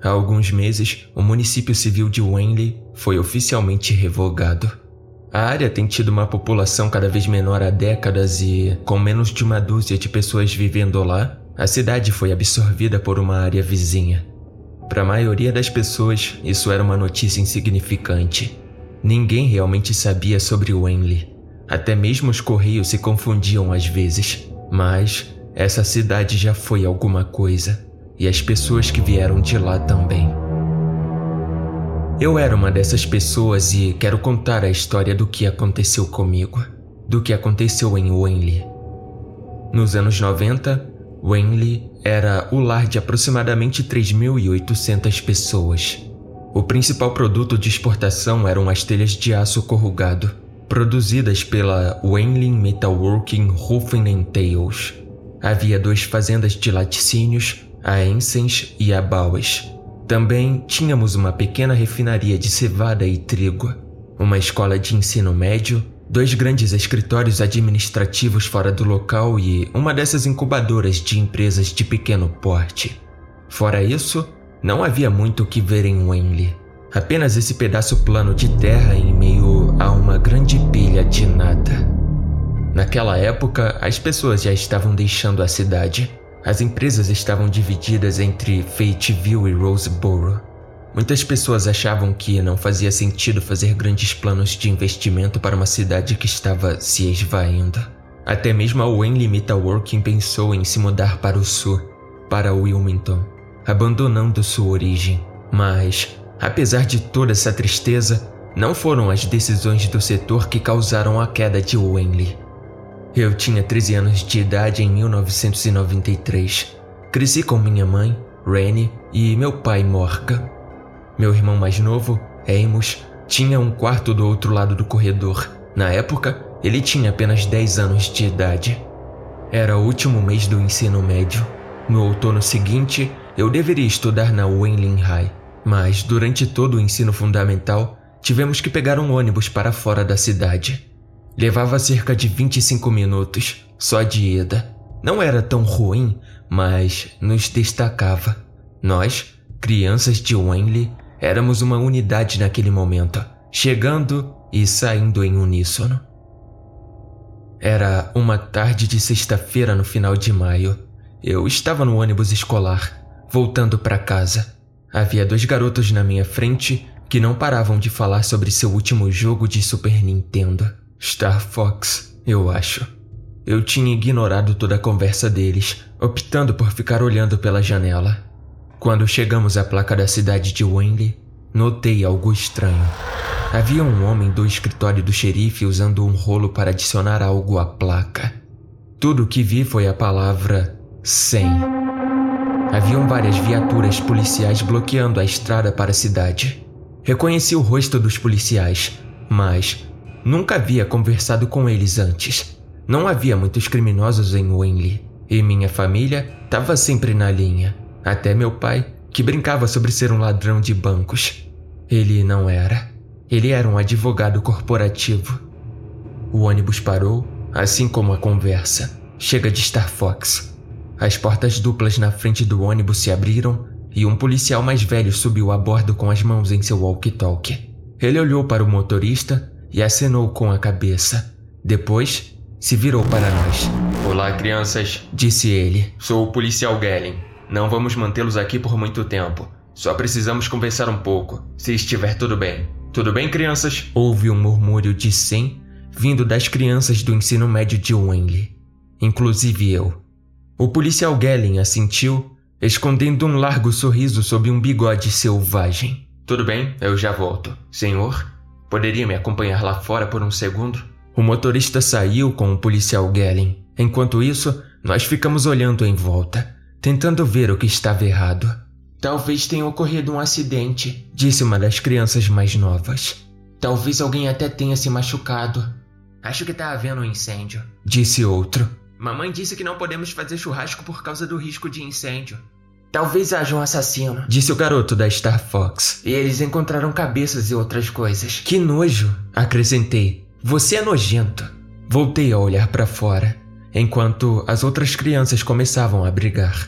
Há alguns meses, o município civil de Wanley foi oficialmente revogado. A área tem tido uma população cada vez menor há décadas e, com menos de uma dúzia de pessoas vivendo lá, a cidade foi absorvida por uma área vizinha. Para a maioria das pessoas, isso era uma notícia insignificante. Ninguém realmente sabia sobre Wanley. Até mesmo os correios se confundiam às vezes. Mas essa cidade já foi alguma coisa. E as pessoas que vieram de lá também. Eu era uma dessas pessoas e quero contar a história do que aconteceu comigo. Do que aconteceu em Wanley. Nos anos 90, Wanley era o lar de aproximadamente 3.800 pessoas. O principal produto de exportação eram as telhas de aço corrugado, produzidas pela Wanley Metalworking Roofing and Tails. Havia 2 fazendas de laticínios, a Ensens e a Bowes. Também tínhamos uma pequena refinaria de cevada e trigo, uma escola de ensino médio, 2 grandes escritórios administrativos fora do local e uma dessas incubadoras de empresas de pequeno porte. Fora isso, não havia muito o que ver em Wanley. Apenas esse pedaço plano de terra em meio a uma grande pilha de nada. Naquela época, as pessoas já estavam deixando a cidade. As empresas estavam divididas entre Fayetteville e Roseboro. Muitas pessoas achavam que não fazia sentido fazer grandes planos de investimento para uma cidade que estava se esvaindo. Até mesmo a Wanley Metalworking pensou em se mudar para o sul, para Wilmington, abandonando sua origem. Mas, apesar de toda essa tristeza, não foram as decisões do setor que causaram a queda de Wanley. Eu tinha 13 anos de idade em 1993. Cresci com minha mãe, Rennie, e meu pai, Morgan. Meu irmão mais novo, Amos, tinha um quarto do outro lado do corredor. Na época, ele tinha apenas 10 anos de idade. Era o último mês do ensino médio. No outono seguinte, eu deveria estudar na Wanley High, mas durante todo o ensino fundamental, tivemos que pegar um ônibus para fora da cidade. Levava cerca de 25 minutos, só de ida. Não era tão ruim, mas nos destacava. Nós, crianças de Wanley, éramos uma unidade naquele momento, chegando e saindo em uníssono. Era uma tarde de sexta-feira no final de maio. Eu estava no ônibus escolar, voltando para casa. Havia 2 garotos na minha frente que não paravam de falar sobre seu último jogo de Super Nintendo. Star Fox, eu acho. Eu tinha ignorado toda a conversa deles, optando por ficar olhando pela janela. Quando chegamos à placa da cidade de Wanley, notei algo estranho. Havia um homem do escritório do xerife usando um rolo para adicionar algo à placa. Tudo o que vi foi a palavra 100. Haviam várias viaturas policiais bloqueando a estrada para a cidade. Reconheci o rosto dos policiais, mas nunca havia conversado com eles antes. Não havia muitos criminosos em Wanley, e minha família estava sempre na linha. Até meu pai, que brincava sobre ser um ladrão de bancos. Ele não era. Ele era um advogado corporativo. O ônibus parou, assim como a conversa. Chega de Star Fox. As portas duplas na frente do ônibus se abriram e um policial mais velho subiu a bordo com as mãos em seu walkie-talkie. Ele olhou para o motorista e acenou com a cabeça. Depois, se virou para nós. "Olá, crianças", disse ele. "Sou o policial Gellin. Não vamos mantê-los aqui por muito tempo. Só precisamos conversar um pouco, se estiver tudo bem. Tudo bem, crianças?" Houve um murmúrio de 100 vindo das crianças do ensino médio de Wanley, inclusive eu. O policial Gellin assentiu, escondendo um largo sorriso sob um bigode selvagem. "Tudo bem, eu já volto. Senhor, poderia me acompanhar lá fora por um segundo?" O motorista saiu com o policial Gellin. Enquanto isso, nós ficamos olhando em volta, tentando ver o que estava errado. "Talvez tenha ocorrido um acidente", disse uma das crianças mais novas. "Talvez alguém até tenha se machucado." "Acho que está havendo um incêndio", disse outro. "Mamãe disse que não podemos fazer churrasco por causa do risco de incêndio." "Talvez haja um assassino", disse o garoto da Star Fox. "E eles encontraram cabeças e outras coisas." "Que nojo", acrescentei. "Você é nojento." Voltei a olhar para fora, enquanto as outras crianças começavam a brigar.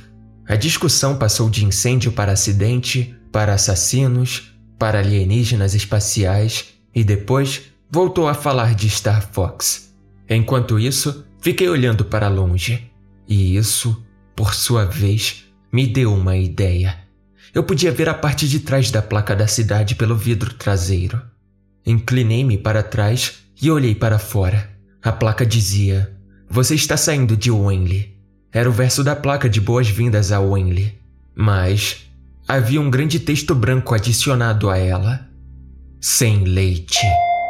A discussão passou de incêndio para acidente, para assassinos, para alienígenas espaciais e depois voltou a falar de Star Fox. Enquanto isso, fiquei olhando para longe. E isso, por sua vez, me deu uma ideia. Eu podia ver a parte de trás da placa da cidade pelo vidro traseiro. Inclinei-me para trás e olhei para fora. A placa dizia: "Você está saindo de Wanley." Era o verso da placa de boas-vindas a Wanley. Mas havia um grande texto branco adicionado a ela: "Sem leite."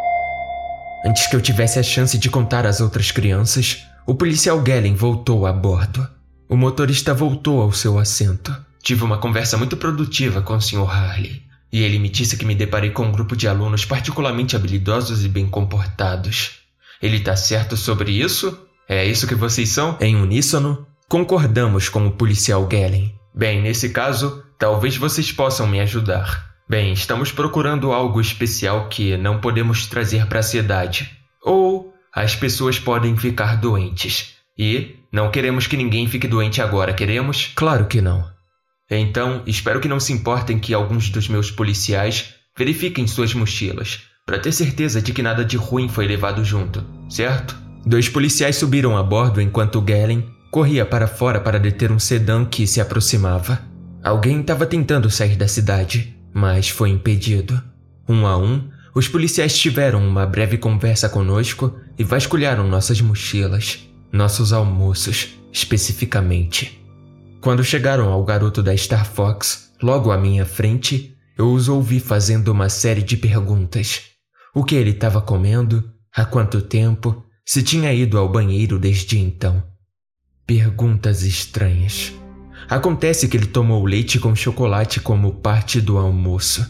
Antes que eu tivesse a chance de contar às outras crianças, o policial Galen voltou a bordo. O motorista voltou ao seu assento. Tive uma conversa muito produtiva com o Sr. Harley, e ele me disse que me deparei com um grupo de alunos particularmente habilidosos e bem comportados. Ele está certo sobre isso? É isso que vocês são? Em uníssono, concordamos com o policial Galen. Bem, nesse caso, talvez vocês possam me ajudar. Bem, estamos procurando algo especial que não podemos trazer para a cidade. Ou as pessoas podem ficar doentes. E não queremos que ninguém fique doente agora, queremos? Claro que não. Então, espero que não se importem que alguns dos meus policiais verifiquem suas mochilas, para ter certeza de que nada de ruim foi levado junto, certo? 2 policiais subiram a bordo enquanto Galen corria para fora para deter um sedã que se aproximava. Alguém estava tentando sair da cidade, mas foi impedido. Um a um, os policiais tiveram uma breve conversa conosco e vasculharam nossas mochilas, nossos almoços, especificamente. Quando chegaram ao garoto da Star Fox, logo à minha frente, eu os ouvi fazendo uma série de perguntas. O que ele estava comendo, há quanto tempo, se tinha ido ao banheiro desde então. Perguntas estranhas. Acontece que ele tomou leite com chocolate como parte do almoço.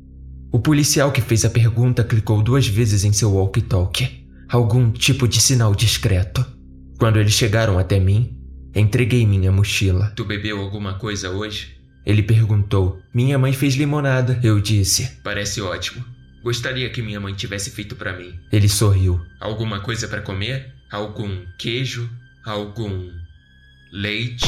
O policial que fez a pergunta clicou 2 vezes em seu walkie-talkie, algum tipo de sinal discreto. Quando eles chegaram até mim, entreguei minha mochila. "Tu bebeu alguma coisa hoje?" Ele perguntou. "Minha mãe fez limonada", eu disse. "Parece ótimo. Gostaria que minha mãe tivesse feito para mim." Ele sorriu. "Alguma coisa para comer? Algum queijo? Algum leite?"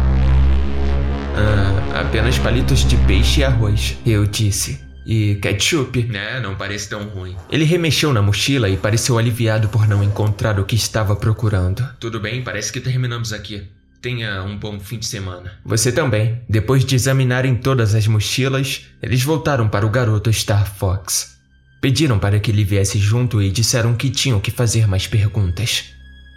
Apenas palitos de peixe e arroz", eu disse. "E ketchup?" Não parece tão ruim." Ele remexeu na mochila e pareceu aliviado por não encontrar o que estava procurando. "Tudo bem, parece que terminamos aqui. Tenha um bom fim de semana." "Você também." Depois de examinarem todas as mochilas, eles voltaram para o garoto Star Fox. Pediram para que ele viesse junto e disseram que tinham que fazer mais perguntas.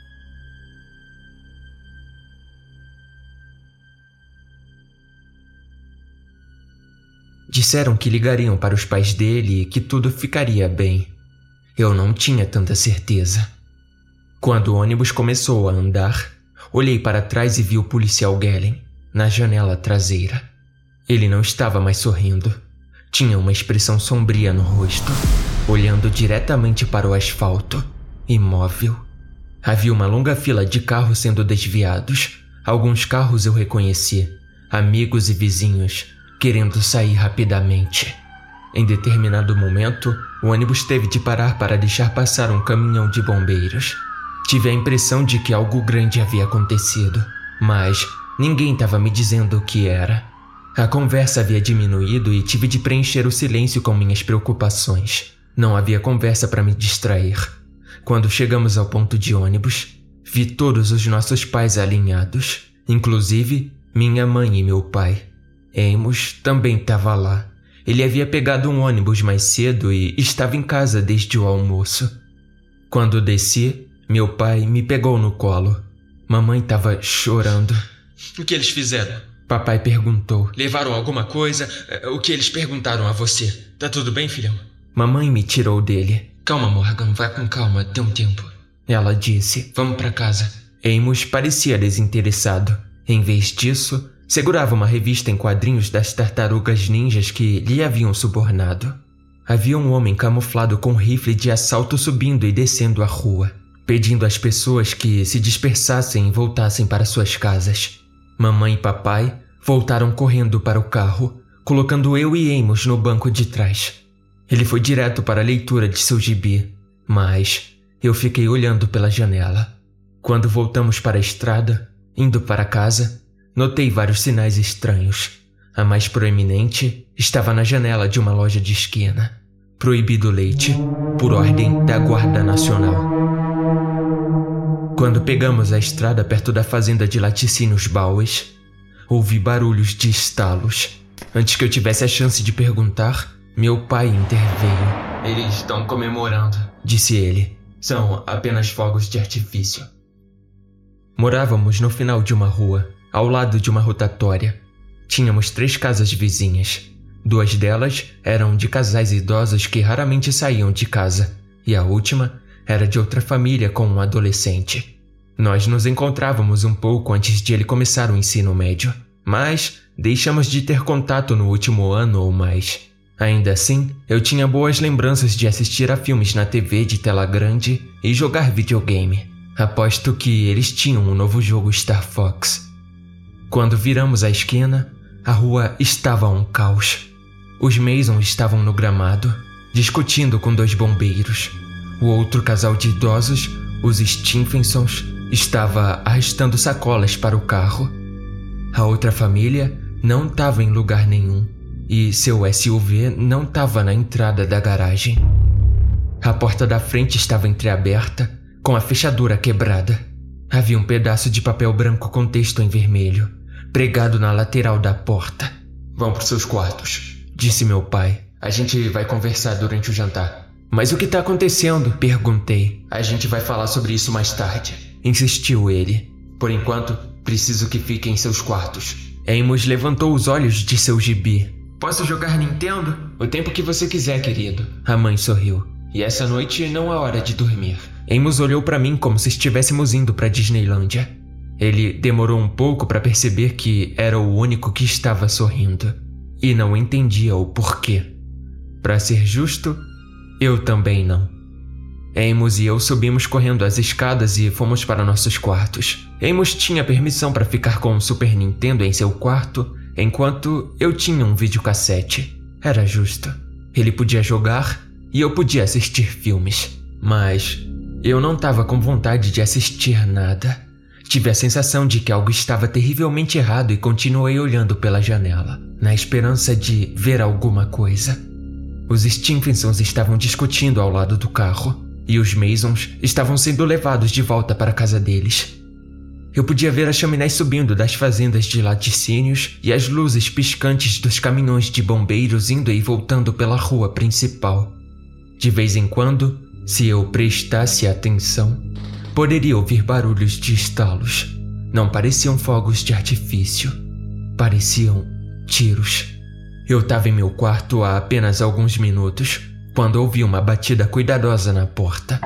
Disseram que ligariam para os pais dele e que tudo ficaria bem. Eu não tinha tanta certeza. Quando o ônibus começou a andar, olhei para trás e vi o policial Galen, na janela traseira. Ele não estava mais sorrindo. Tinha uma expressão sombria no rosto, olhando diretamente para o asfalto, imóvel. Havia uma longa fila de carros sendo desviados. Alguns carros eu reconheci, amigos e vizinhos, querendo sair rapidamente. Em determinado momento, o ônibus teve de parar para deixar passar um caminhão de bombeiros. Tive a impressão de que algo grande havia acontecido, mas ninguém estava me dizendo o que era. A conversa havia diminuído e tive de preencher o silêncio com minhas preocupações. Não havia conversa para me distrair. Quando chegamos ao ponto de ônibus, vi todos os nossos pais alinhados, inclusive minha mãe e meu pai. Amos também estava lá. Ele havia pegado um ônibus mais cedo e estava em casa desde o almoço. Quando desci, meu pai me pegou no colo. Mamãe estava chorando. "O que eles fizeram?" Papai perguntou. "Levaram alguma coisa? O que eles perguntaram a você? Tá tudo bem, filhão?" Mamãe me tirou dele. "Calma, Morgan, vá com calma, dê um tempo." Ela disse. "Vamos para casa." Amos parecia desinteressado. Em vez disso, segurava uma revista em quadrinhos das tartarugas ninjas que lhe haviam subornado. Havia um homem camuflado com rifle de assalto subindo e descendo a rua, pedindo às pessoas que se dispersassem e voltassem para suas casas. Mamãe e papai voltaram correndo para o carro, colocando eu e Amos no banco de trás. Ele foi direto para a leitura de seu gibi, mas eu fiquei olhando pela janela. Quando voltamos para a estrada, indo para casa, notei vários sinais estranhos. A mais proeminente estava na janela de uma loja de esquina. Proibido leite, por ordem da Guarda Nacional. Quando pegamos a estrada perto da fazenda de laticínios Baues, ouvi barulhos de estalos. Antes que eu tivesse a chance de perguntar, meu pai interveio. Eles estão comemorando, disse ele. São apenas fogos de artifício. Morávamos no final de uma rua, ao lado de uma rotatória. Tínhamos 3 casas vizinhas. 2 delas eram de casais idosos que raramente saíam de casa, e a última era de outra família com um adolescente. Nós nos encontrávamos um pouco antes de ele começar o ensino médio, mas deixamos de ter contato no último ano ou mais. Ainda assim, eu tinha boas lembranças de assistir a filmes na TV de tela grande e jogar videogame. Aposto que eles tinham um novo jogo Star Fox. Quando viramos a esquina, a rua estava um caos. Os Mason estavam no gramado, discutindo com 2 bombeiros. O outro casal de idosos, os Stephensons, estava arrastando sacolas para o carro. A outra família não estava em lugar nenhum e seu SUV não estava na entrada da garagem. A porta da frente estava entreaberta, com a fechadura quebrada. Havia um pedaço de papel branco com texto em vermelho, pregado na lateral da porta. Vão para os seus quartos, disse meu pai. A gente vai conversar durante o jantar. Mas o que está acontecendo? Perguntei. A gente vai falar sobre isso mais tarde, insistiu ele. Por enquanto, preciso que fiquem em seus quartos. Amos levantou os olhos de seu gibi. Posso jogar Nintendo? O tempo que você quiser, querido. A mãe sorriu. E essa noite não é hora de dormir. Amos olhou para mim como se estivéssemos indo para Disneylândia. Ele demorou um pouco para perceber que era o único que estava sorrindo. E não entendia o porquê. Para ser justo, eu também não. Amos e eu subimos correndo as escadas e fomos para nossos quartos. Amos tinha permissão para ficar com um Super Nintendo em seu quarto, enquanto eu tinha um videocassete. Era justo. Ele podia jogar e eu podia assistir filmes. Mas eu não estava com vontade de assistir nada. Tive a sensação de que algo estava terrivelmente errado e continuei olhando pela janela, na esperança de ver alguma coisa. Os Stephensons estavam discutindo ao lado do carro e os Masons estavam sendo levados de volta para a casa deles. Eu podia ver as chaminés subindo das fazendas de laticínios e as luzes piscantes dos caminhões de bombeiros indo e voltando pela rua principal. De vez em quando, se eu prestasse atenção, poderia ouvir barulhos de estalos. Não pareciam fogos de artifício. Pareciam tiros. Eu estava em meu quarto há apenas alguns minutos, quando ouvi uma batida cuidadosa na porta.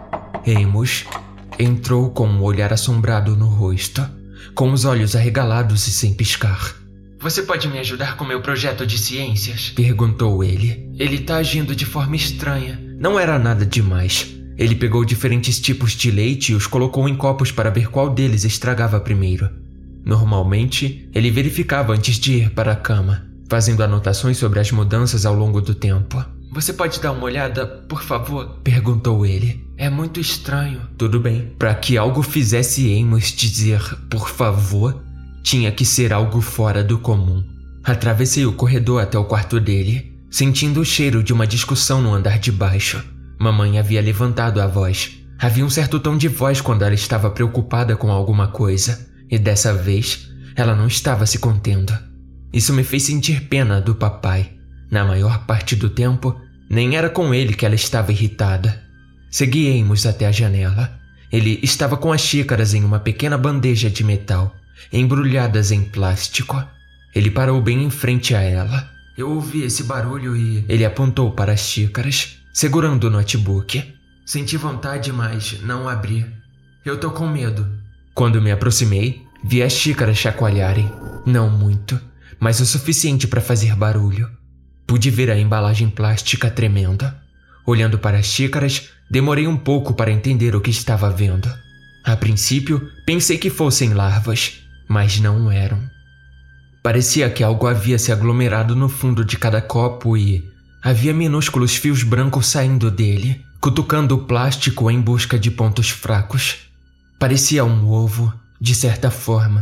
Amos entrou com um olhar assombrado no rosto, com os olhos arregalados e sem piscar. Você pode me ajudar com meu projeto de ciências? Perguntou ele. Ele tá agindo de forma estranha. Não era nada demais. Ele pegou diferentes tipos de leite e os colocou em copos para ver qual deles estragava primeiro. Normalmente, ele verificava antes de ir para a cama, fazendo anotações sobre as mudanças ao longo do tempo. Você pode dar uma olhada, por favor? Perguntou ele. É muito estranho. Tudo bem. Para que algo fizesse Amos dizer por favor, tinha que ser algo fora do comum. Atravessei o corredor até o quarto dele, sentindo o cheiro de uma discussão no andar de baixo. Mamãe havia levantado a voz. Havia um certo tom de voz quando ela estava preocupada com alguma coisa, e dessa vez, ela não estava se contendo. Isso me fez sentir pena do papai. Na maior parte do tempo, nem era com ele que ela estava irritada. Segui Amos até a janela. Ele estava com as xícaras em uma pequena bandeja de metal, embrulhadas em plástico. Ele parou bem em frente a ela. Eu ouvi esse barulho e... Ele apontou para as xícaras, segurando o notebook. Senti vontade, mas não abri. Eu tô com medo. Quando me aproximei, vi as xícaras chacoalharem. Não muito, mas o suficiente para fazer barulho. Pude ver a embalagem plástica tremendo. Olhando para as xícaras, demorei um pouco para entender o que estava vendo. A princípio, pensei que fossem larvas, mas não eram. Parecia que algo havia se aglomerado no fundo de cada copo e havia minúsculos fios brancos saindo dele, cutucando o plástico em busca de pontos fracos. Parecia um ovo, de certa forma,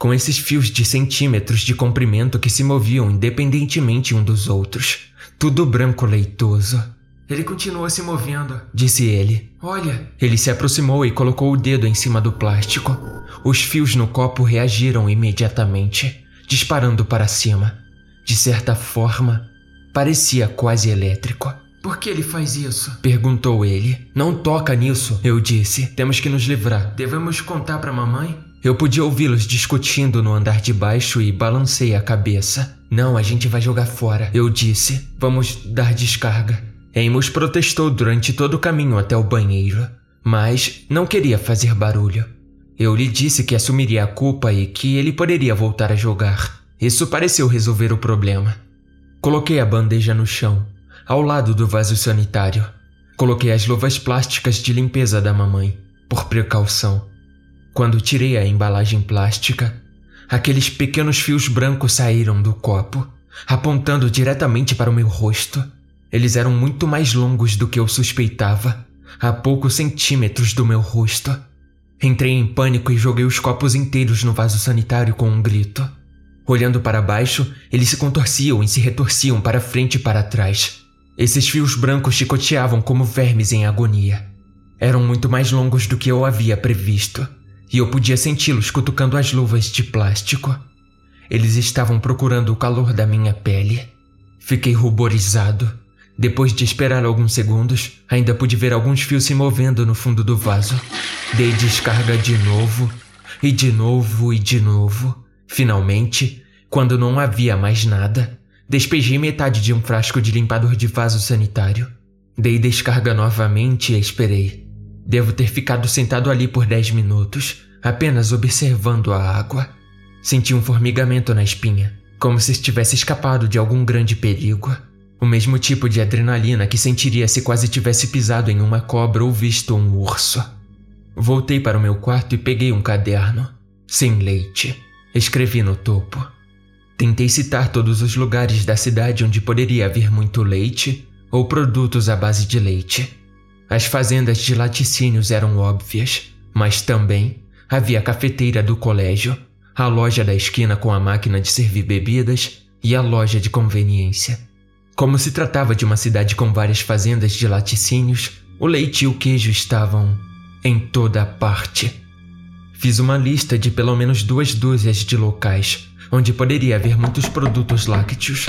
com esses fios de centímetros de comprimento que se moviam independentemente um dos outros. Tudo branco leitoso. Ele continua se movendo, disse ele. Olha. Ele se aproximou e colocou o dedo em cima do plástico. Os fios no copo reagiram imediatamente, disparando para cima. De certa forma, parecia quase elétrico. Por que ele faz isso? Perguntou ele. Não toca nisso, eu disse. Temos que nos livrar. Devemos contar para mamãe? Eu podia ouvi-los discutindo no andar de baixo e balancei a cabeça. Não, a gente vai jogar fora, eu disse. Vamos dar descarga. Amos protestou durante todo o caminho até o banheiro, mas não queria fazer barulho. Eu lhe disse que assumiria a culpa e que ele poderia voltar a jogar. Isso pareceu resolver o problema. Coloquei a bandeja no chão, ao lado do vaso sanitário. Coloquei as luvas plásticas de limpeza da mamãe, por precaução. Quando tirei a embalagem plástica, aqueles pequenos fios brancos saíram do copo, apontando diretamente para o meu rosto. Eles eram muito mais longos do que eu suspeitava, a poucos centímetros do meu rosto. Entrei em pânico e joguei os copos inteiros no vaso sanitário com um grito. Olhando para baixo, eles se contorciam e se retorciam para frente e para trás. Esses fios brancos chicoteavam como vermes em agonia. Eram muito mais longos do que eu havia previsto, e eu podia senti-los cutucando as luvas de plástico. Eles estavam procurando o calor da minha pele. Fiquei ruborizado. Depois de esperar alguns segundos, ainda pude ver alguns fios se movendo no fundo do vaso. Dei descarga de novo, e de novo, e de novo. Finalmente, quando não havia mais nada, despejei metade de um frasco de limpador de vaso sanitário. Dei descarga novamente e esperei. Devo ter ficado sentado ali por 10 minutos, apenas observando a água. Senti um formigamento na espinha, como se estivesse escapado de algum grande perigo. O mesmo tipo de adrenalina que sentiria se quase tivesse pisado em uma cobra ou visto um urso. Voltei para o meu quarto e peguei um caderno. Sem leite. Escrevi no topo. Tentei citar todos os lugares da cidade onde poderia haver muito leite ou produtos à base de leite. As fazendas de laticínios eram óbvias, mas também havia a cafeteira do colégio, a loja da esquina com a máquina de servir bebidas e a loja de conveniência. Como se tratava de uma cidade com várias fazendas de laticínios, o leite e o queijo estavam em toda parte. Fiz uma lista de pelo menos 2 dúzias de locais, onde poderia haver muitos produtos lácteos.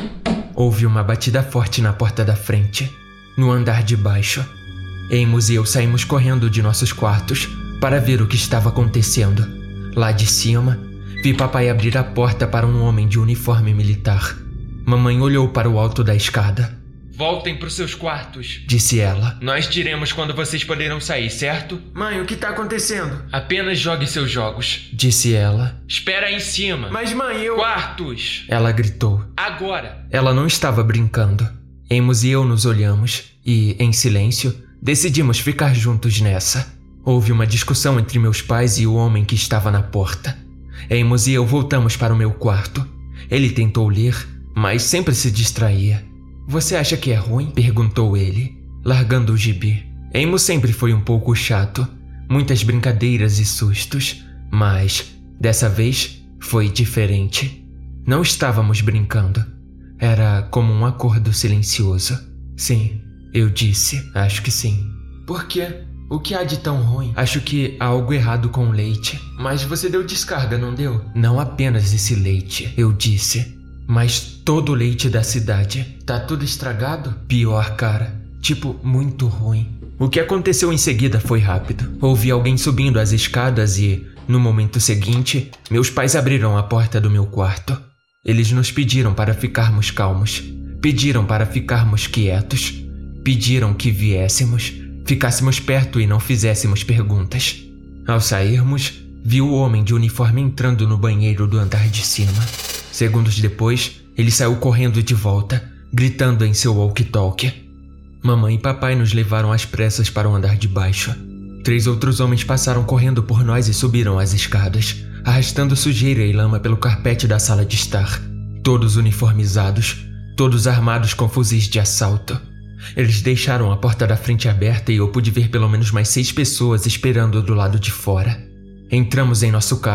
Houve uma batida forte na porta da frente, no andar de baixo. Amos e eu saímos correndo de nossos quartos para ver o que estava acontecendo. Lá de cima, vi papai abrir a porta para um homem de uniforme militar. Mamãe olhou para o alto da escada. Voltem para os seus quartos, disse ela. Nós diremos quando vocês poderão sair, certo? Mãe, o que está acontecendo? Apenas jogue seus jogos, disse ela. Espera aí em cima. Mas mãe, eu... Quartos! Ela gritou. Agora! Ela não estava brincando. Amos e eu nos olhamos e, em silêncio, decidimos ficar juntos nessa. Houve uma discussão entre meus pais e o homem que estava na porta. Amos e eu voltamos para o meu quarto. Ele tentou ler, mas sempre se distraía. Você acha que é ruim? Perguntou ele, largando o gibi. Amos sempre foi um pouco chato, muitas brincadeiras e sustos, mas, dessa vez, foi diferente. Não estávamos brincando. Era como um acordo silencioso. Sim, eu disse, acho que sim. Por quê? O que há de tão ruim? Acho que há algo errado com o leite. Mas você deu descarga, não deu? Não apenas esse leite, eu disse. Mas todo o leite da cidade. Tá tudo estragado? Pior, cara. Tipo, muito ruim. O que aconteceu em seguida foi rápido. Ouvi alguém subindo as escadas e, no momento seguinte, meus pais abriram a porta do meu quarto. Eles nos pediram para ficarmos calmos. Pediram para ficarmos quietos. Pediram que viéssemos, ficássemos perto e não fizéssemos perguntas. Ao sairmos, vi o homem de uniforme entrando no banheiro do andar de cima. Segundos depois, ele saiu correndo de volta, gritando em seu walkie-talkie. Mamãe e papai nos levaram às pressas para o andar de baixo. 3 outros homens passaram correndo por nós e subiram as escadas, arrastando sujeira e lama pelo carpete da sala de estar. Todos uniformizados, todos armados com fuzis de assalto. Eles deixaram a porta da frente aberta e eu pude ver pelo menos mais 6 pessoas esperando do lado de fora. Entramos em nosso carro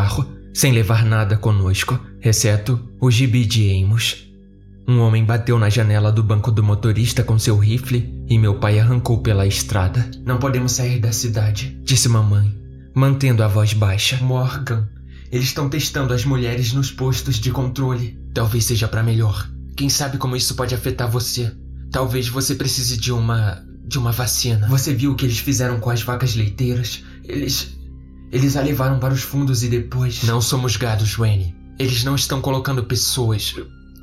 sem levar nada conosco, exceto o gibi de Amos. Um homem bateu na janela do banco do motorista com seu rifle e meu pai arrancou pela estrada. Não podemos sair da cidade, disse mamãe, mantendo a voz baixa. Morgan, eles estão testando as mulheres nos postos de controle. Talvez seja para melhor. Quem sabe como isso pode afetar você? Talvez você precise de uma vacina. Você viu o que eles fizeram com as vacas leiteiras? Eles a levaram para os fundos e depois... Não somos gados, Rennie. Eles não estão colocando pessoas,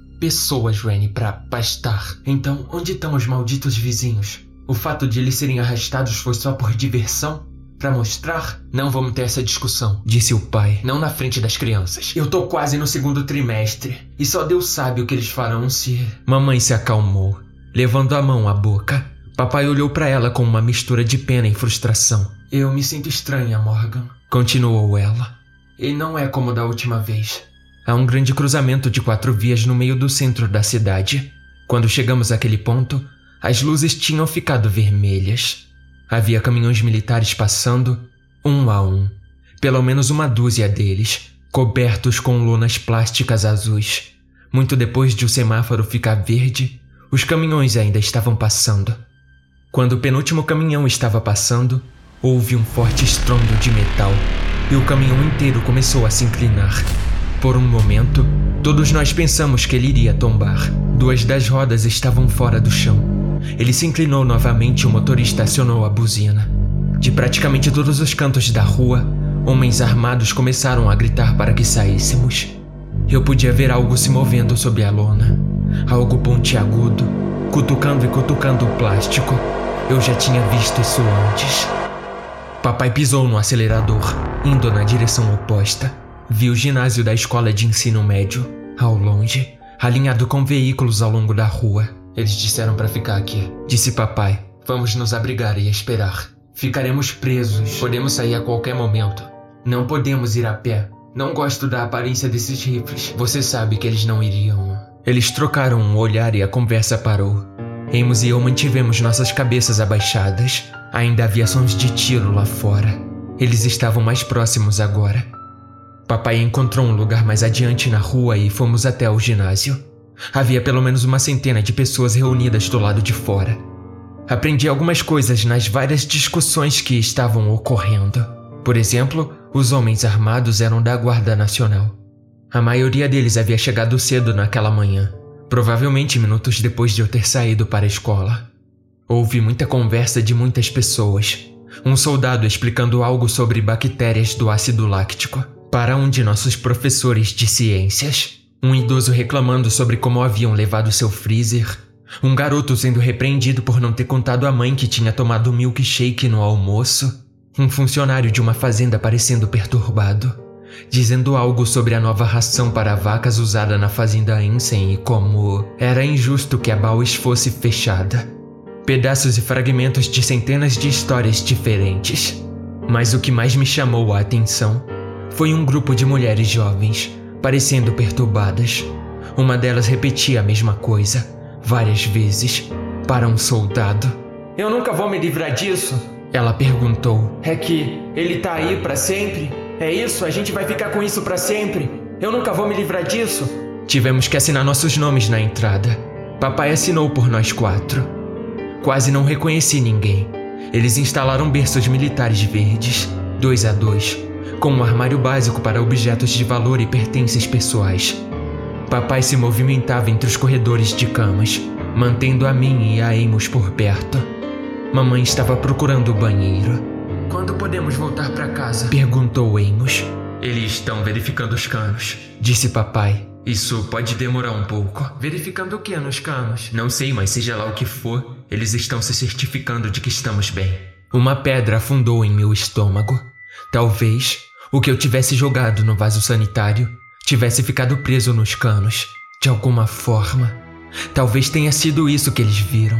Rennie, para pastar. Então, onde estão os malditos vizinhos? O fato de eles serem arrastados foi só por diversão? Pra mostrar? Não vamos ter essa discussão, disse o pai. Não na frente das crianças. Eu tô quase no 2º trimestre. E só Deus sabe o que eles farão se... Mamãe se acalmou, levando a mão à boca. Papai olhou pra ela com uma mistura de pena e frustração. Eu me sinto estranha, Morgan, continuou ela. E não é como da última vez. Há um grande cruzamento de 4 vias no meio do centro da cidade. Quando chegamos àquele ponto, as luzes tinham ficado vermelhas. Havia caminhões militares passando, um a um. Pelo menos uma dúzia deles, cobertos com lonas plásticas azuis. Muito depois de o semáforo ficar verde, os caminhões ainda estavam passando. Quando o penúltimo caminhão estava passando, houve um forte estrondo de metal e o caminhão inteiro começou a se inclinar. Por um momento, todos nós pensamos que ele iria tombar. 2 das rodas estavam fora do chão. Ele se inclinou novamente e o motorista acionou a buzina. De praticamente todos os cantos da rua, homens armados começaram a gritar para que saíssemos. Eu podia ver algo se movendo sob a lona. Algo pontiagudo, cutucando e cutucando o plástico. Eu já tinha visto isso antes. Papai pisou no acelerador, indo na direção oposta. Vi o ginásio da escola de ensino médio, ao longe, alinhado com veículos ao longo da rua. Eles disseram para ficar aqui, disse papai. Vamos nos abrigar e esperar. Ficaremos presos. Podemos sair a qualquer momento. Não podemos ir a pé. Não gosto da aparência desses rifles. Você sabe que eles não iriam. Eles trocaram um olhar e a conversa parou. Amos e eu mantivemos nossas cabeças abaixadas. Ainda havia sons de tiro lá fora. Eles estavam mais próximos agora. Papai encontrou um lugar mais adiante na rua e fomos até o ginásio. Havia pelo menos uma centena de pessoas reunidas do lado de fora. Aprendi algumas coisas nas várias discussões que estavam ocorrendo. Por exemplo, os homens armados eram da Guarda Nacional. A maioria deles havia chegado cedo naquela manhã, provavelmente minutos depois de eu ter saído para a escola. Houve muita conversa de muitas pessoas. Um soldado explicando algo sobre bactérias do ácido láctico para um de nossos professores de ciências. Um idoso reclamando sobre como haviam levado seu freezer. Um garoto sendo repreendido por não ter contado à mãe que tinha tomado milkshake no almoço. Um funcionário de uma fazenda parecendo perturbado, dizendo algo sobre a nova ração para vacas usada na fazenda Ensen e como era injusto que a Baues fosse fechada. Pedaços e fragmentos de centenas de histórias diferentes. Mas o que mais me chamou a atenção foi um grupo de mulheres jovens, parecendo perturbadas. Uma delas repetia a mesma coisa, várias vezes, para um soldado. Eu nunca vou me livrar disso? Ela perguntou. É que ele tá aí pra sempre? É isso? A gente vai ficar com isso pra sempre? Eu nunca vou me livrar disso? Tivemos que assinar nossos nomes na entrada. Papai assinou por nós 4. Quase não reconheci ninguém. Eles instalaram berços militares verdes, 2 a 2, com um armário básico para objetos de valor e pertences pessoais. Papai se movimentava entre os corredores de camas, mantendo a mim e a Amos por perto. Mamãe estava procurando o banheiro. Quando podemos voltar para casa? Perguntou Amos. Eles estão verificando os canos, disse papai. Isso pode demorar um pouco. Verificando o que nos canos? Não sei, mas seja lá o que for, eles estão se certificando de que estamos bem. Uma pedra afundou em meu estômago. Talvez o que eu tivesse jogado no vaso sanitário tivesse ficado preso nos canos, de alguma forma. Talvez tenha sido isso que eles viram.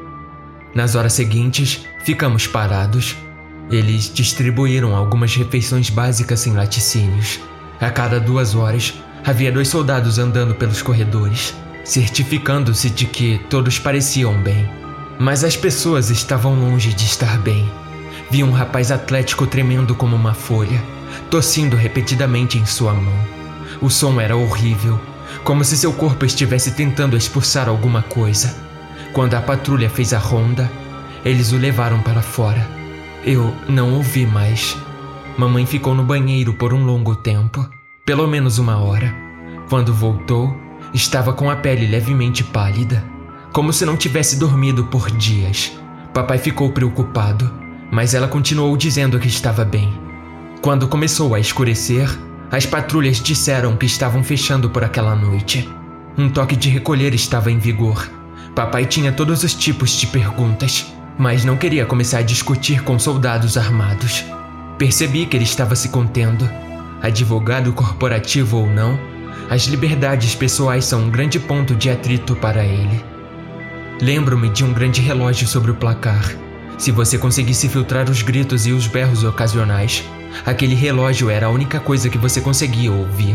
Nas horas seguintes, ficamos parados. Eles distribuíram algumas refeições básicas sem laticínios. A cada 2 horas, havia 2 soldados andando pelos corredores, certificando-se de que todos pareciam bem. Mas as pessoas estavam longe de estar bem. Vi um rapaz atlético tremendo como uma folha, tossindo repetidamente em sua mão. O som era horrível, como se seu corpo estivesse tentando expulsar alguma coisa. Quando a patrulha fez a ronda, eles o levaram para fora. Eu não o vi mais. Mamãe ficou no banheiro por um longo tempo, pelo menos 1 hora. Quando voltou, estava com a pele levemente pálida, como se não tivesse dormido por dias. Papai ficou preocupado, mas ela continuou dizendo que estava bem. Quando começou a escurecer, as patrulhas disseram que estavam fechando por aquela noite. Um toque de recolher estava em vigor. Papai tinha todos os tipos de perguntas, mas não queria começar a discutir com soldados armados. Percebi que ele estava se contendo. Advogado corporativo ou não, as liberdades pessoais são um grande ponto de atrito para ele. Lembro-me de um grande relógio sobre o placar. Se você conseguisse filtrar os gritos e os berros ocasionais, aquele relógio era a única coisa que você conseguia ouvir.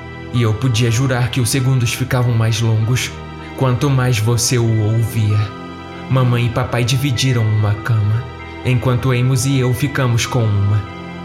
E eu podia jurar que os segundos ficavam mais longos quanto mais você o ouvia. Mamãe e papai dividiram uma cama, enquanto Amos e eu ficamos com uma.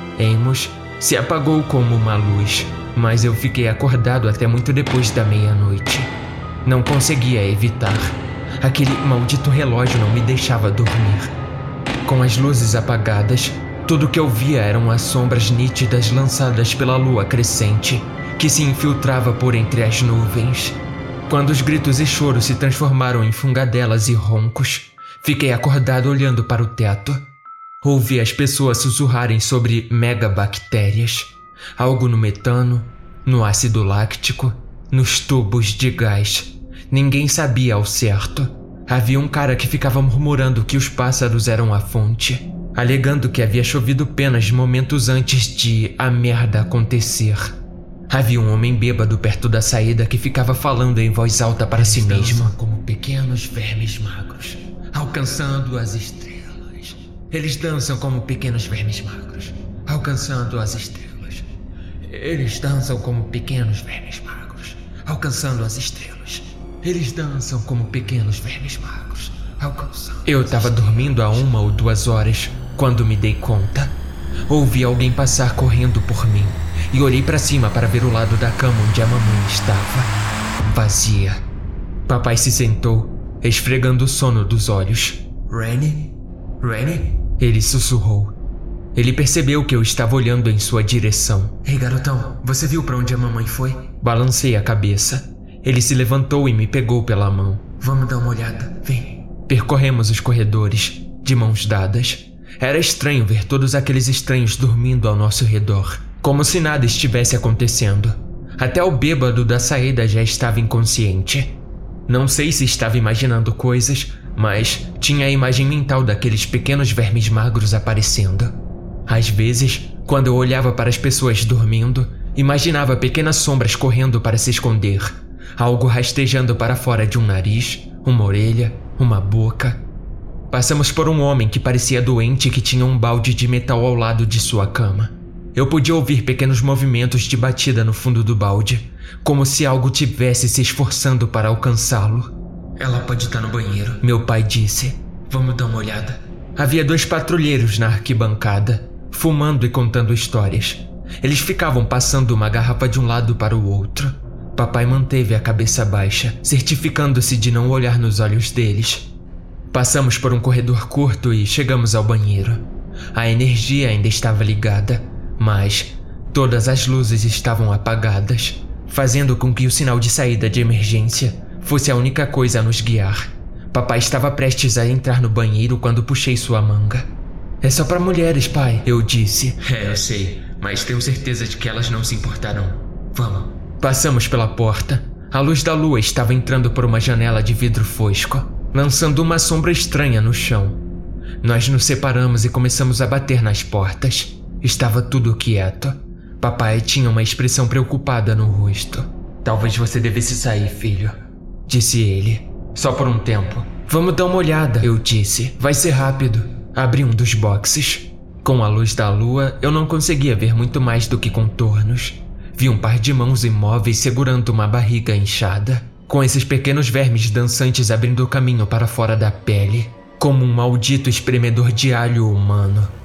Amos se apagou como uma luz, mas eu fiquei acordado até muito depois da meia-noite. Não conseguia evitar. Aquele maldito relógio não me deixava dormir. Com as luzes apagadas, tudo que eu via eram as sombras nítidas lançadas pela lua crescente, que se infiltrava por entre as nuvens. Quando os gritos e choros se transformaram em fungadelas e roncos, fiquei acordado olhando para o teto. Ouvi as pessoas sussurrarem sobre megabactérias, algo no metano, no ácido láctico, nos tubos de gás. Ninguém sabia ao certo. Havia um cara que ficava murmurando que os pássaros eram a fonte, alegando que havia chovido apenas momentos antes de a merda acontecer. Havia um homem bêbado perto da saída que ficava falando em voz alta para si mesmo. Como pequenos vermes magros, alcançando as estrelas. Eles dançam como pequenos vermes magros, alcançando as estrelas. Eles dançam como pequenos vermes magros, alcançando as estrelas. Eles dançam como pequenos vermes magros, alcançando. Eu estava dormindo há 1 ou 2 horas quando me dei conta. Ouvi alguém passar correndo por mim e olhei para cima para ver o lado da cama onde a mamãe estava. Vazia. Papai se sentou, esfregando o sono dos olhos. Rennie? Rennie? Ele sussurrou. Ele percebeu que eu estava olhando em sua direção. Ei, garotão, você viu para onde a mamãe foi? Balancei a cabeça. Ele se levantou e me pegou pela mão. Vamos dar uma olhada, vem. Percorremos os corredores, de mãos dadas. Era estranho ver todos aqueles estranhos dormindo ao nosso redor, como se nada estivesse acontecendo. Até o bêbado da saída já estava inconsciente. Não sei se estava imaginando coisas, mas tinha a imagem mental daqueles pequenos vermes magros aparecendo. Às vezes, quando eu olhava para as pessoas dormindo, imaginava pequenas sombras correndo para se esconder. Algo rastejando para fora de um nariz, uma orelha, uma boca. Passamos por um homem que parecia doente e que tinha um balde de metal ao lado de sua cama. Eu podia ouvir pequenos movimentos de batida no fundo do balde, como se algo tivesse se esforçando para alcançá-lo. Ela pode estar no banheiro, meu pai disse. Vamos dar uma olhada. Havia 2 patrulheiros na arquibancada, fumando e contando histórias. Eles ficavam passando uma garrafa de um lado para o outro. Papai manteve a cabeça baixa, certificando-se de não olhar nos olhos deles. Passamos por um corredor curto e chegamos ao banheiro. A energia ainda estava ligada, mas todas as luzes estavam apagadas, fazendo com que o sinal de saída de emergência fosse a única coisa a nos guiar. Papai estava prestes a entrar no banheiro quando puxei sua manga. É só para mulheres, pai, eu disse. Eu sei, mas tenho certeza de que elas não se importarão. Vamos. Passamos pela porta. A luz da lua estava entrando por uma janela de vidro fosco, lançando uma sombra estranha no chão. Nós nos separamos e começamos a bater nas portas. Estava tudo quieto. Papai tinha uma expressão preocupada no rosto. Talvez você devesse sair, filho, disse ele. Só por um tempo. Vamos dar uma olhada, eu disse. Vai ser rápido. Abri um dos boxes. Com a luz da lua, eu não conseguia ver muito mais do que contornos. Vi um par de mãos imóveis segurando uma barriga inchada, com esses pequenos vermes dançantes abrindo o caminho para fora da pele, como um maldito espremedor de alho humano.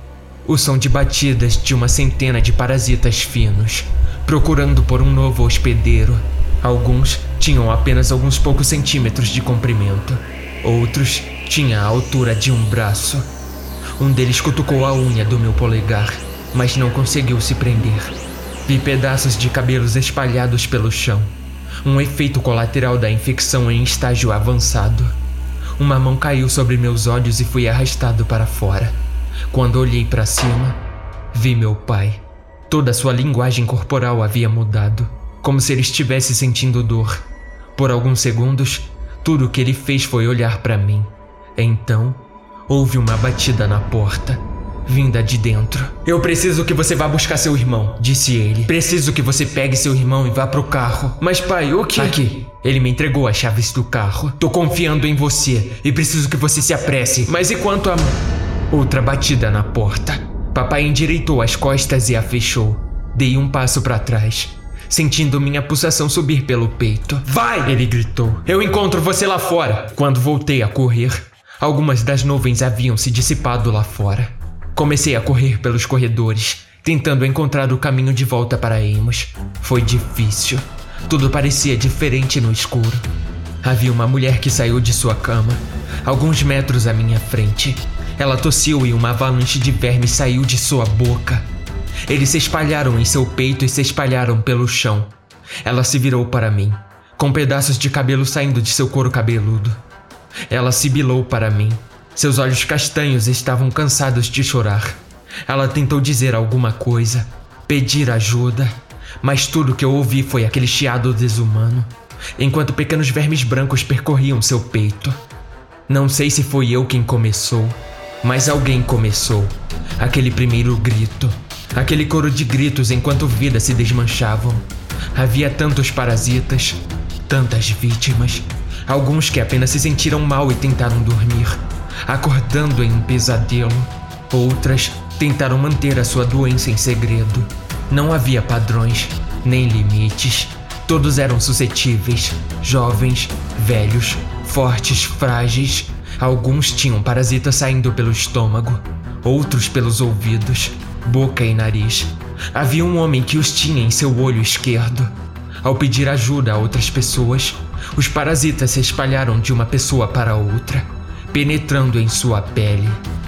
o som de batidas de uma centena de parasitas finos, procurando por um novo hospedeiro. Alguns tinham apenas alguns poucos centímetros de comprimento, outros tinham a altura de um braço. Um deles cutucou a unha do meu polegar, mas não conseguiu se prender. Vi pedaços de cabelos espalhados pelo chão, um efeito colateral da infecção em estágio avançado. Uma mão caiu sobre meus olhos e fui arrastado para fora. Quando olhei para cima, vi meu pai. Toda sua linguagem corporal havia mudado, como se ele estivesse sentindo dor. Por alguns segundos, tudo o que ele fez foi olhar para mim. Então, houve uma batida na porta, vinda de dentro. "Eu preciso que você vá buscar seu irmão", disse ele. "Preciso que você pegue seu irmão e vá pro carro." "Mas pai, o que?" "Aqui." Ele me entregou as chaves do carro. "Tô confiando em você e preciso que você se apresse." "Mas e quanto a..." Outra batida na porta. Papai endireitou as costas e a fechou. Dei um passo para trás, sentindo minha pulsação subir pelo peito. "Vai!" ele gritou. "Eu encontro você lá fora." Quando voltei a correr, algumas das nuvens haviam se dissipado lá fora. Comecei a correr pelos corredores, tentando encontrar o caminho de volta para Amos. Foi difícil. Tudo parecia diferente no escuro. Havia uma mulher que saiu de sua cama, alguns metros à minha frente. Ela tossiu e uma avalanche de vermes saiu de sua boca. Eles se espalharam em seu peito e se espalharam pelo chão. Ela se virou para mim, com pedaços de cabelo saindo de seu couro cabeludo. Ela sibilou para mim. Seus olhos castanhos estavam cansados de chorar. Ela tentou dizer alguma coisa, pedir ajuda, mas tudo que eu ouvi foi aquele chiado desumano, enquanto pequenos vermes brancos percorriam seu peito. Não sei se foi eu quem começou, mas alguém começou. Aquele primeiro grito, aquele coro de gritos enquanto vidas se desmanchavam. Havia tantos parasitas, tantas vítimas, alguns que apenas se sentiram mal e tentaram dormir, acordando em um pesadelo. Outras tentaram manter a sua doença em segredo. Não havia padrões, nem limites. Todos eram suscetíveis, jovens, velhos, fortes, frágeis. Alguns tinham parasitas saindo pelo estômago, outros pelos ouvidos, boca e nariz. Havia um homem que os tinha em seu olho esquerdo. Ao pedir ajuda a outras pessoas, os parasitas se espalharam de uma pessoa para outra, penetrando em sua pele.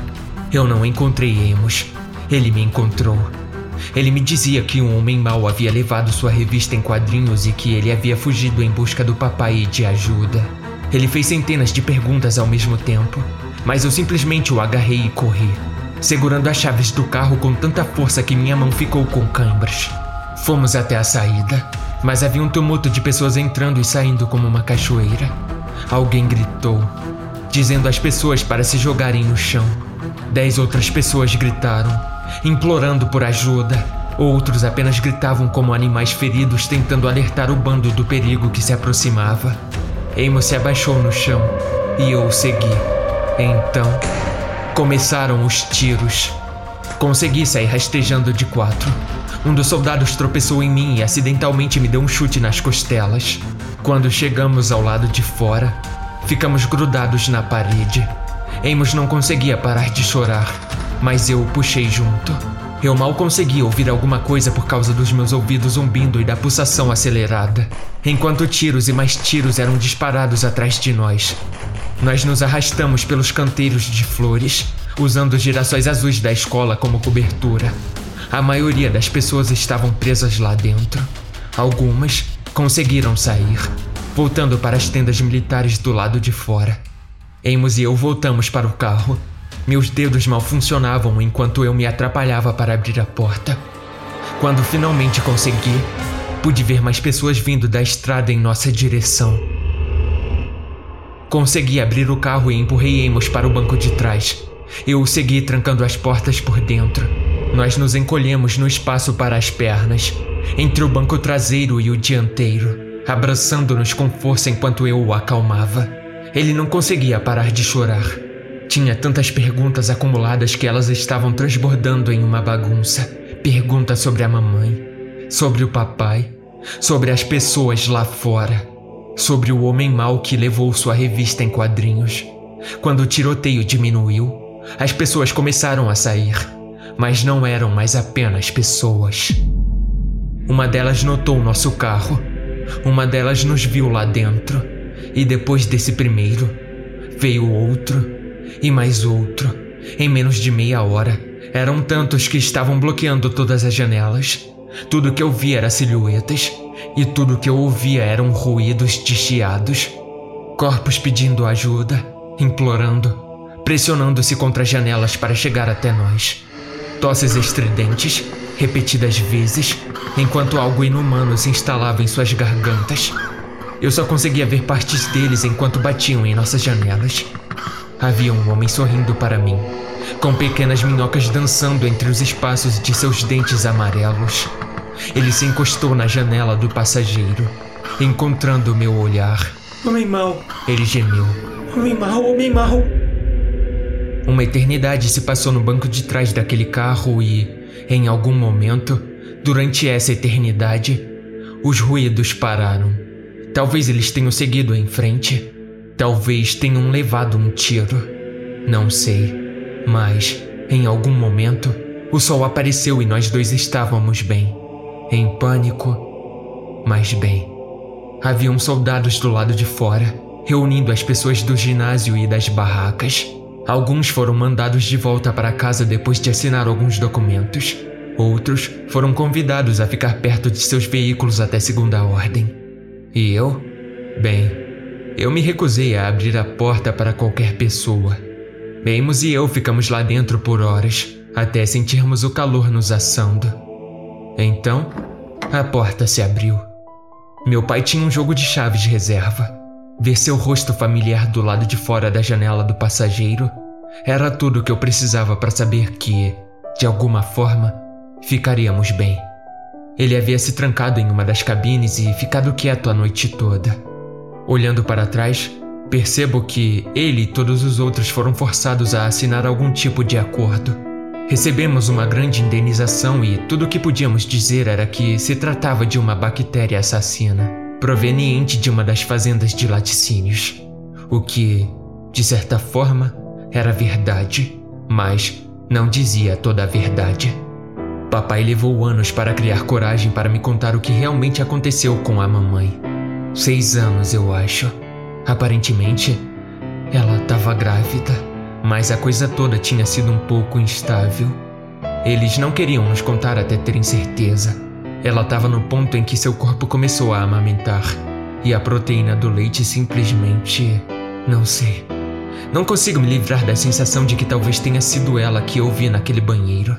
Eu não encontrei Amos. Ele me encontrou. Ele me dizia que um homem mau havia levado sua revista em quadrinhos e que ele havia fugido em busca do papai e de ajuda. Ele fez centenas de perguntas ao mesmo tempo, mas eu simplesmente o agarrei e corri, segurando as chaves do carro com tanta força que minha mão ficou com câimbras. Fomos até a saída, mas havia um tumulto de pessoas entrando e saindo como uma cachoeira. Alguém gritou, dizendo às pessoas para se jogarem no chão. 10 outras pessoas gritaram, implorando por ajuda. Outros apenas gritavam como animais feridos, tentando alertar o bando do perigo que se aproximava. Amos se abaixou no chão e eu o segui. Então, começaram os tiros. Consegui sair rastejando de 4. Um dos soldados tropeçou em mim e acidentalmente me deu um chute nas costelas. Quando chegamos ao lado de fora, ficamos grudados na parede. Amos não conseguia parar de chorar, mas eu o puxei junto. Eu mal conseguia ouvir alguma coisa por causa dos meus ouvidos zumbindo e da pulsação acelerada, enquanto tiros e mais tiros eram disparados atrás de nós. Nós nos arrastamos pelos canteiros de flores, usando os girassóis azuis da escola como cobertura. A maioria das pessoas estavam presas lá dentro. Algumas conseguiram sair, voltando para as tendas militares do lado de fora. Amos e eu voltamos para o carro. Meus dedos mal funcionavam enquanto eu me atrapalhava para abrir a porta. Quando finalmente consegui, pude ver mais pessoas vindo da estrada em nossa direção. Consegui abrir o carro e empurrei Amos para o banco de trás. Eu o segui trancando as portas por dentro. Nós nos encolhemos no espaço para as pernas, entre o banco traseiro e o dianteiro, abraçando-nos com força enquanto eu o acalmava. Ele não conseguia parar de chorar. Tinha tantas perguntas acumuladas que elas estavam transbordando em uma bagunça. Perguntas sobre a mamãe, sobre o papai, sobre as pessoas lá fora, sobre o homem mau que levou sua revista em quadrinhos. Quando o tiroteio diminuiu, as pessoas começaram a sair. mas não eram mais apenas pessoas. Uma delas notou nosso carro. Uma delas nos viu lá dentro. E depois desse primeiro, veio outro e mais outro. Em menos de meia hora, eram tantos que estavam bloqueando todas as janelas. Tudo que eu via era silhuetas, e tudo que eu ouvia eram ruídos de chiados. Corpos pedindo ajuda, implorando, pressionando-se contra as janelas para chegar até nós. Tosses estridentes, repetidas vezes, enquanto algo inumano se instalava em suas gargantas. Eu só conseguia ver partes deles enquanto batiam em nossas janelas. Havia um homem sorrindo para mim, com pequenas minhocas dançando entre os espaços de seus dentes amarelos. Ele se encostou na janela do passageiro, encontrando meu olhar. Homem mau, ele gemeu. Homem mau, homem mau. Uma eternidade se passou no banco de trás daquele carro e, em algum momento, durante essa eternidade, os ruídos pararam. Talvez eles tenham seguido em frente. Talvez tenham levado um tiro. Não sei. Mas, em algum momento, o sol apareceu e nós dois estávamos bem. Em pânico, mas bem. Haviam soldados do lado de fora, reunindo as pessoas do ginásio e das barracas. Alguns foram mandados de volta para casa depois de assinar alguns documentos. Outros foram convidados a ficar perto de seus veículos até segunda ordem. E eu? Bem, eu me recusei a abrir a porta para qualquer pessoa. Amos e eu ficamos lá dentro por horas, até sentirmos o calor nos assando. Então, a porta se abriu. Meu pai tinha um jogo de chaves de reserva. Ver seu rosto familiar do lado de fora da janela do passageiro era tudo o que eu precisava para saber que, de alguma forma, ficaríamos bem. Ele havia se trancado em uma das cabines e ficado quieto a noite toda. Olhando para trás, percebo que ele e todos os outros foram forçados a assinar algum tipo de acordo. Recebemos uma grande indenização e tudo o que podíamos dizer era que se tratava de uma bactéria assassina, proveniente de uma das fazendas de laticínios. O que, de certa forma, era verdade, mas não dizia toda a verdade. Papai levou anos para criar coragem para me contar o que realmente aconteceu com a mamãe. 6 anos, eu acho. Aparentemente, ela estava grávida, mas a coisa toda tinha sido um pouco instável. Eles não queriam nos contar até terem certeza. Ela estava no ponto em que seu corpo começou a amamentar, e a proteína do leite simplesmente... não sei. Não consigo me livrar da sensação de que talvez tenha sido ela que eu vi naquele banheiro.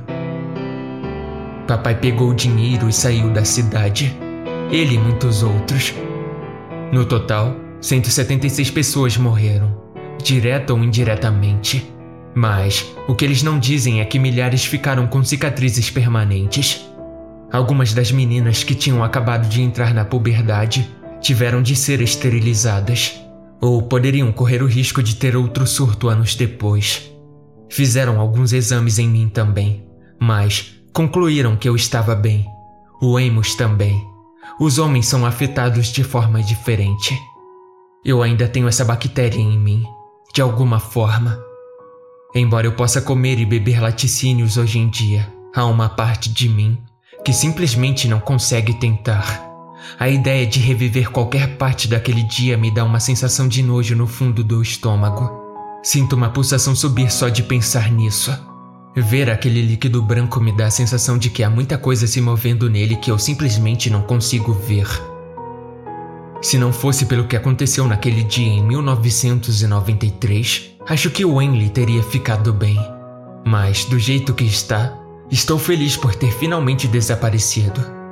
Papai pegou o dinheiro e saiu da cidade. Ele e muitos outros. No total, 176 pessoas morreram, direta ou indiretamente. Mas o que eles não dizem é que milhares ficaram com cicatrizes permanentes. Algumas das meninas que tinham acabado de entrar na puberdade tiveram de ser esterilizadas, ou poderiam correr o risco de ter outro surto anos depois. Fizeram alguns exames em mim também, mas concluíram que eu estava bem. O Amos também. Os homens são afetados de forma diferente. Eu ainda tenho essa bactéria em mim, de alguma forma. Embora eu possa comer e beber laticínios hoje em dia, há uma parte de mim que simplesmente não consegue tentar. A ideia de reviver qualquer parte daquele dia me dá uma sensação de nojo no fundo do estômago. Sinto uma pulsação subir só de pensar nisso. Ver aquele líquido branco me dá a sensação de que há muita coisa se movendo nele que eu simplesmente não consigo ver. Se não fosse pelo que aconteceu naquele dia em 1993, acho que o Henley teria ficado bem. Mas, do jeito que está, estou feliz por ter finalmente desaparecido.